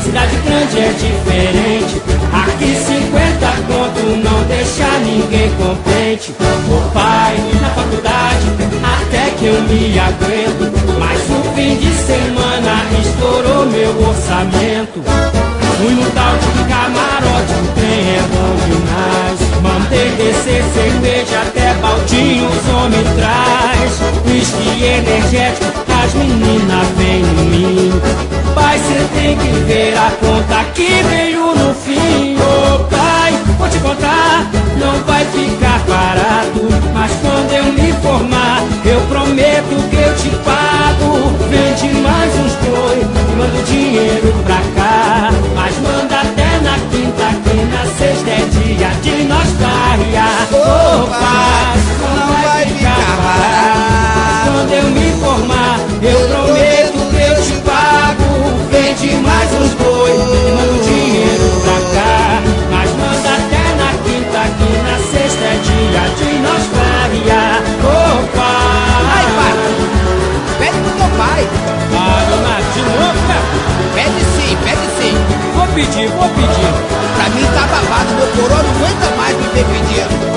cidade grande é diferente. Aqui 50 conto não deixa ninguém contente. Ô pai, na faculdade até que eu me aguento, mas no fim de semana estourou meu orçamento. Fui no tal de camarote, o trem é bom demais. Mandei descer cerveja, até baldinho os homens traz. Whisky energético, as meninas vêm em mim. Pai, cê tem que ver a conta que veio no fim. Ô pai, vou te contar, não vai ficar barato, mas quando eu me formar, eu prometo que eu te pago. Vende mais uns dois e manda o dinheiro pra cá, mas manda até na quinta, que na sexta é dia de nós farrear. Ô pai, não vai ficar barato, quando eu me formar, eu prometo que eu te pago. Vende mais uns boi e manda o dinheiro pra cá, mas manda até na quinta, que na sexta é dia de nós farrear. Ô pai, Ai, pai, pede pro teu pai. Ah, dona, de novo, cara? Pede sim, pede sim. Vou pedir. Pra mim tá babado, meu coroa não aguenta mais me ter pedido.